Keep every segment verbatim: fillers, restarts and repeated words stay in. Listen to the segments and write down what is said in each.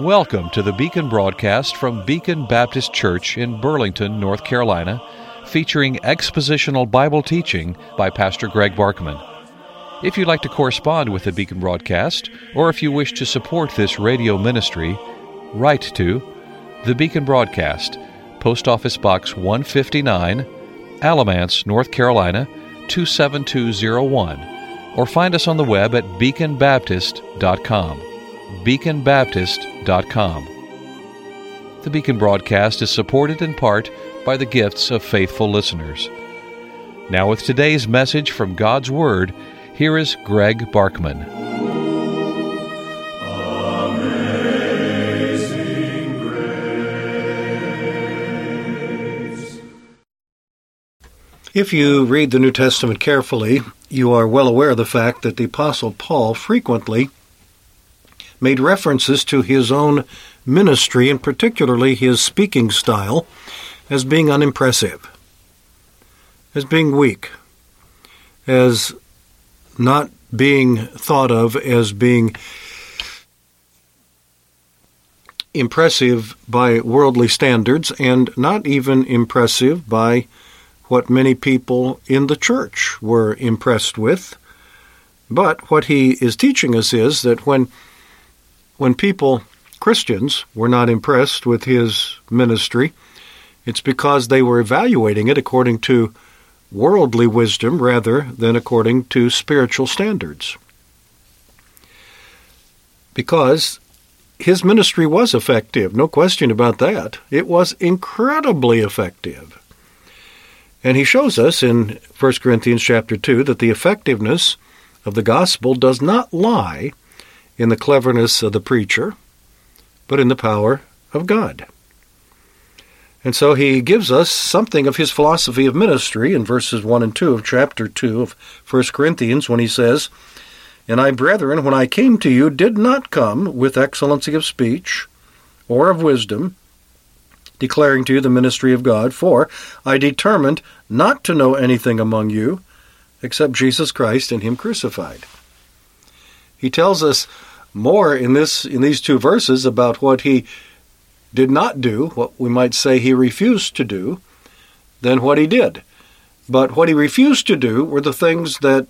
Welcome to the Beacon broadcast from Beacon Baptist Church in Burlington, North Carolina, featuring expositional Bible teaching by Pastor Greg Barkman. If you'd like to correspond with the Beacon broadcast, or if you wish to support this radio ministry, write to the Beacon Broadcast, Post Office Box one fifty-nine, Alamance, North Carolina, two seven two zero one, or find us on the web at beacon baptist dot com. beacon baptist dot com. The Beacon broadcast is supported in part by the gifts of faithful listeners. Now with today's message from God's Word, here is Greg Barkman. Amazing Grace. If you read the New Testament carefully, you are well aware of the fact that the Apostle Paul frequently made references to his own ministry, and particularly his speaking style, as being unimpressive, as being weak, as not being thought of as being impressive by worldly standards, and not even impressive by what many people in the church were impressed with. But what he is teaching us is that when When people, Christians, were not impressed with his ministry, it's because they were evaluating it according to worldly wisdom rather than according to spiritual standards. Because his ministry was effective, no question about that. It was incredibly effective. And he shows us in First Corinthians chapter two that the effectiveness of the gospel does not lie in the cleverness of the preacher, but in the power of God. And so he gives us something of his philosophy of ministry in verses one and two of chapter two of First Corinthians when he says, "And I, brethren, when I came to you, did not come with excellency of speech or of wisdom, declaring to you the ministry of God, for I determined not to know anything among you except Jesus Christ and him crucified." He tells us more in this in these two verses about what he did not do, what we might say he refused to do, than what he did. But what he refused to do were the things that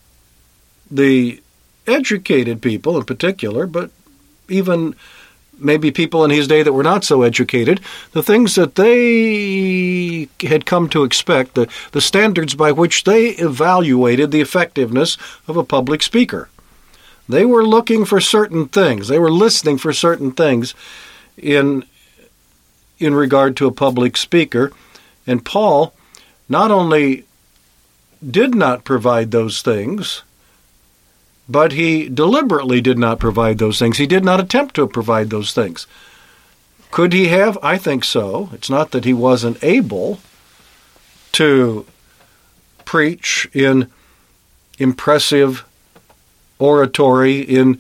the educated people in particular, but even maybe people in his day that were not so educated, the things that they had come to expect, the, the standards by which they evaluated the effectiveness of a public speaker. They were looking for certain things. They were listening for certain things in, in regard to a public speaker. And Paul not only did not provide those things, but he deliberately did not provide those things. He did not attempt to provide those things. Could he have? I think so. It's not that he wasn't able to preach in impressive oratory, in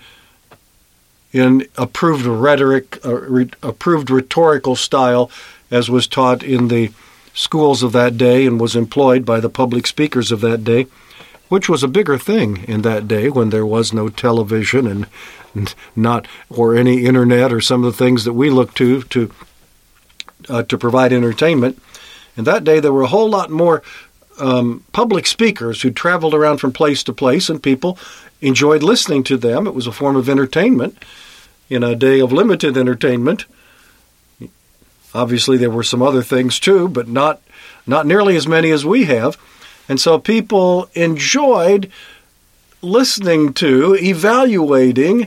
in approved rhetoric, uh, re, approved rhetorical style, as was taught in the schools of that day and was employed by the public speakers of that day, which was a bigger thing in that day when there was no television and, and not or any internet or some of the things that we look to to uh, to provide entertainment. In that day, there were a whole lot more um, public speakers who traveled around from place to place, and people enjoyed listening to them. It was a form of entertainment in a day of limited entertainment. Obviously, there were some other things too, but not not nearly as many as we have. And so people enjoyed listening to, evaluating,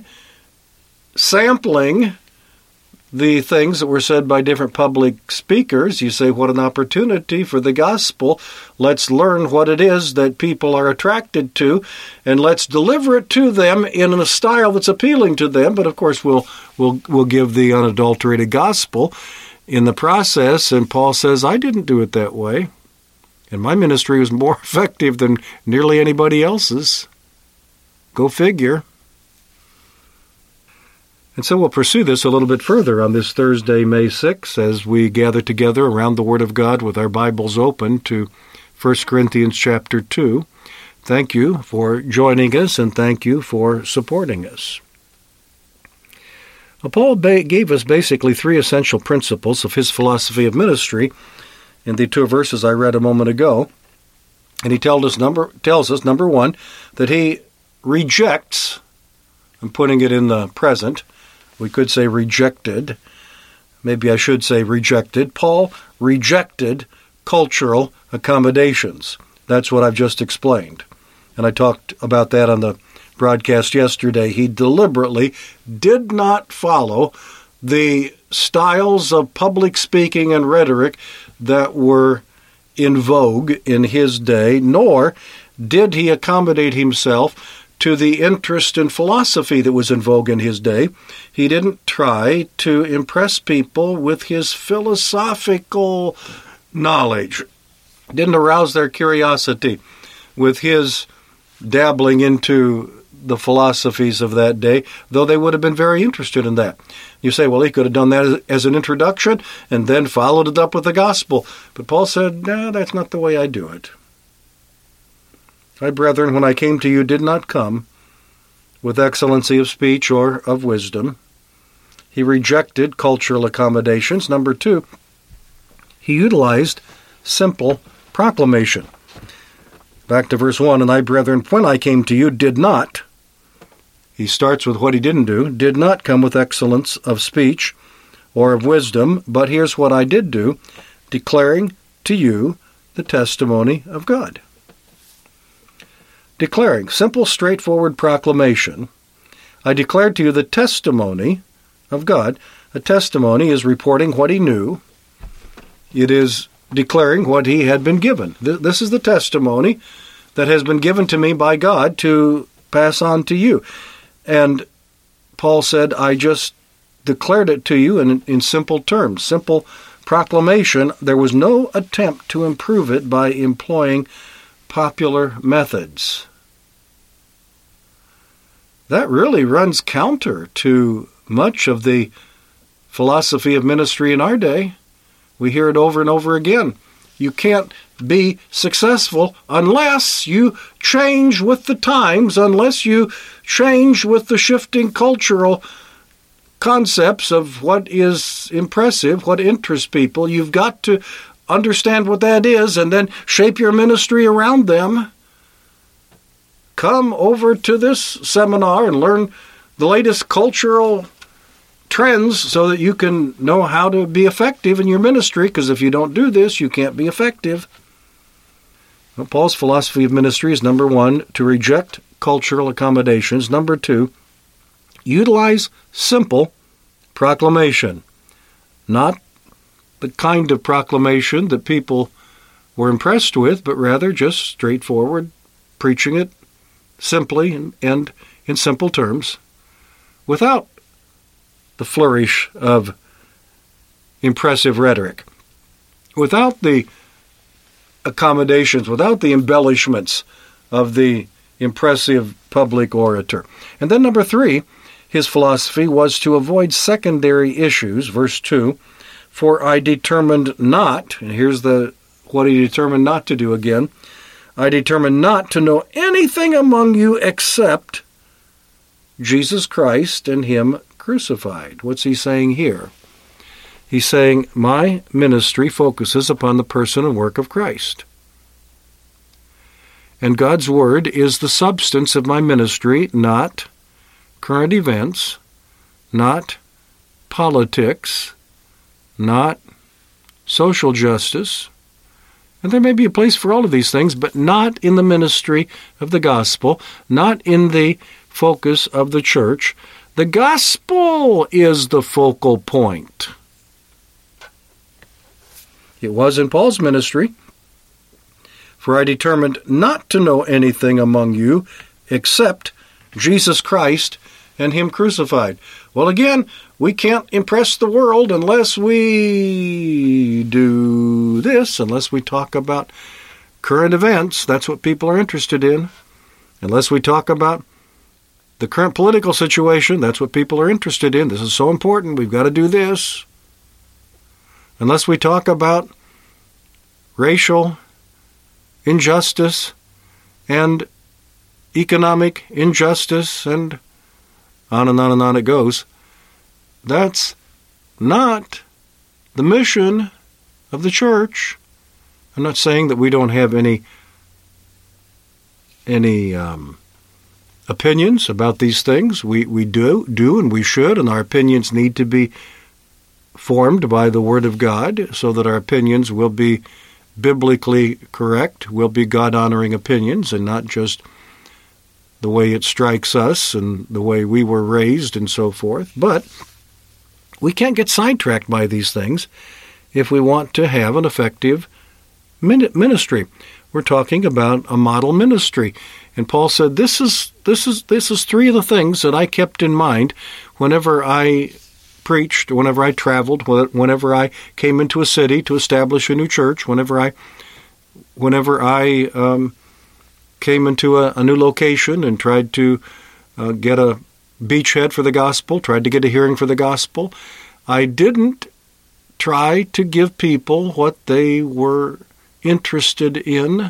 sampling the things that were said by different public speakers. You say, what an opportunity for the gospel. Let's learn what it is that people are attracted to, and let's deliver it to them in a style that's appealing to them. But of course, we'll we'll we'll give the unadulterated gospel in the process. And Paul says, I didn't do it that way. And my ministry was more effective than nearly anybody else's. Go figure. And so we'll pursue this a little bit further on this Thursday, May sixth, as we gather together around the Word of God with our Bibles open to First Corinthians chapter two. Thank you for joining us, and thank you for supporting us. Well, Paul ba- gave us basically three essential principles of his philosophy of ministry in the two verses I read a moment ago. And he told us number, tells us, number one, that he rejects, I'm putting it in the present, we could say rejected, maybe I should say rejected. Paul rejected cultural accommodations. That's what I've just explained. And I talked about that on the broadcast yesterday. He deliberately did not follow the styles of public speaking and rhetoric that were in vogue in his day, nor did he accommodate himself to the interest in philosophy that was in vogue in his day. He didn't try to impress people with his philosophical knowledge. Didn't arouse their curiosity with his dabbling into the philosophies of that day, though they would have been very interested in that. You say, well, he could have done that as, as an introduction and then followed it up with the gospel. But Paul said, no, that's not the way I do it. I, brethren, when I came to you, did not come with excellency of speech or of wisdom. He rejected cultural accommodations. Number two, he utilized simple proclamation. Back to verse one, and I, brethren, when I came to you, did not. He starts with what he didn't do, did not come with excellence of speech or of wisdom, but here's what I did do, declaring to you the testimony of God. Declaring, simple, straightforward proclamation. I declared to you the testimony of God. A testimony is reporting what he knew. It is declaring what he had been given. This is the testimony that has been given to me by God to pass on to you. And Paul said, I just declared it to you in, in simple terms, simple proclamation. There was no attempt to improve it by employing popular methods. That really runs counter to much of the philosophy of ministry in our day. We hear it over and over again. You can't be successful unless you change with the times, unless you change with the shifting cultural concepts of what is impressive, what interests people. You've got to understand what that is and then shape your ministry around them. Come over to this seminar and learn the latest cultural trends so that you can know how to be effective in your ministry, because if you don't do this, you can't be effective. Well, Paul's philosophy of ministry is, number one, to reject cultural accommodations. Number two, utilize simple proclamation. Not the kind of proclamation that people were impressed with, but rather just straightforward, preaching it simply and, and in simple terms, without the flourish of impressive rhetoric, without the accommodations, without the embellishments of the impressive public orator. And then number three, his philosophy was to avoid secondary issues. Verse two, for I determined not, and here's the what he determined not to do again, I determined not to know anything among you except Jesus Christ and him crucified. What's he saying here? He's saying, my ministry focuses upon the person and work of Christ. And God's Word is the substance of my ministry, not current events, not politics, not social justice. And there may be a place for all of these things, but not in the ministry of the gospel, not in the focus of the church. The gospel is the focal point. It was in Paul's ministry. For I determined not to know anything among you except Jesus Christ and him crucified. Well, again, we can't impress the world unless we do this, unless we talk about current events. That's what people are interested in. Unless we talk about the current political situation, that's what people are interested in. This is so important. We've got to do this. Unless we talk about racial injustice and economic injustice, and on and on and on it goes, that's not the mission of the church. I'm not saying that we don't have any any um, opinions about these things. We we do do and we should, and our opinions need to be formed by the Word of God so that our opinions will be biblically correct, will be God-honoring opinions, and not just the way it strikes us and the way we were raised and so forth. But we can't get sidetracked by these things if we want to have an effective ministry. We're talking about a model ministry. And Paul said, this is this is this is three of the things that I kept in mind whenever I preached, whenever I traveled, whenever I came into a city to establish a new church, whenever I whenever I um, came into a, a new location and tried to uh, get a beachhead for the gospel, tried to get a hearing for the gospel. I didn't try to give people what they were interested in,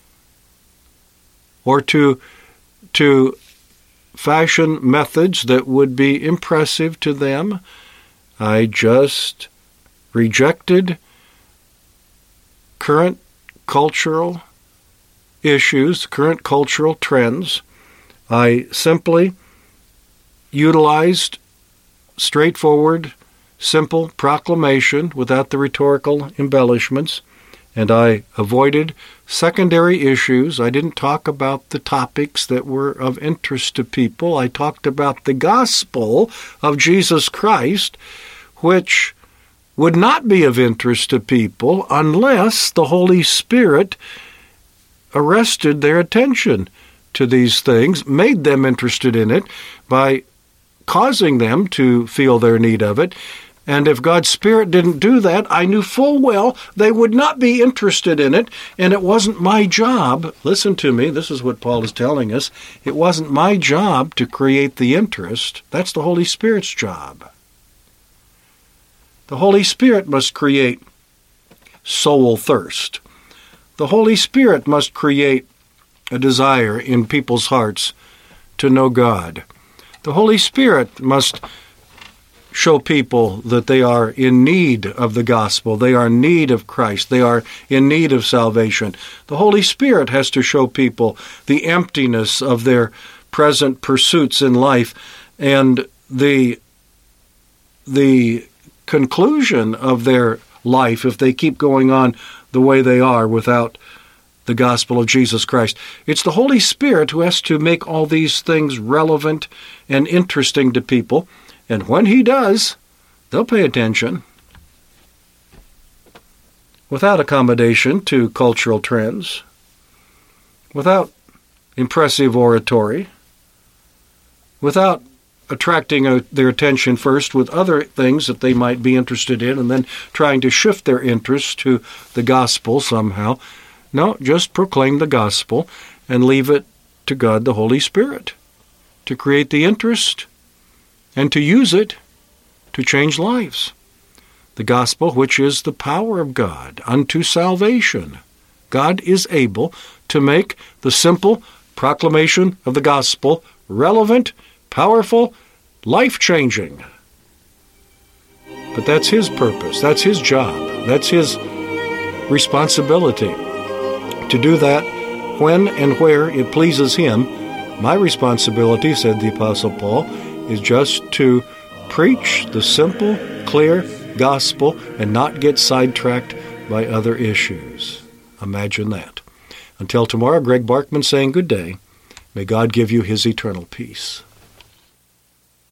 or to to fashion methods that would be impressive to them. I just rejected current cultural issues, current cultural trends. I simply utilized straightforward, simple proclamation without the rhetorical embellishments, and I avoided secondary issues. I didn't talk about the topics that were of interest to people. I talked about the gospel of Jesus Christ, which would not be of interest to people unless the Holy Spirit arrested their attention to these things, made them interested in it by causing them to feel their need of it. And if God's Spirit didn't do that, I knew full well they would not be interested in it, and it wasn't my job. Listen to me, this is what Paul is telling us. It wasn't my job to create the interest. That's the Holy Spirit's job. The Holy Spirit must create soul thirst. The Holy Spirit must create a desire in people's hearts to know God. The Holy Spirit must show people that they are in need of the gospel. They are in need of Christ. They are in need of salvation. The Holy Spirit has to show people the emptiness of their present pursuits in life and the the conclusion of their life if they keep going on the way they are without the gospel of Jesus Christ. It's the Holy Spirit who has to make all these things relevant and interesting to people. And when he does, they'll pay attention. Without accommodation to cultural trends, without impressive oratory, without attracting a, their attention first with other things that they might be interested in and then trying to shift their interest to the gospel somehow. No, just proclaim the gospel and leave it to God the Holy Spirit to create the interest and to use it to change lives. The gospel, which is the power of God unto salvation. God is able to make the simple proclamation of the gospel relevant, powerful, life-changing. But that's his purpose. That's his job. That's his responsibility to do that when and where it pleases him. My responsibility, said the Apostle Paul, is just to preach the simple, clear gospel and not get sidetracked by other issues. Imagine that. Until tomorrow, Greg Barkman saying good day. May God give you his eternal peace.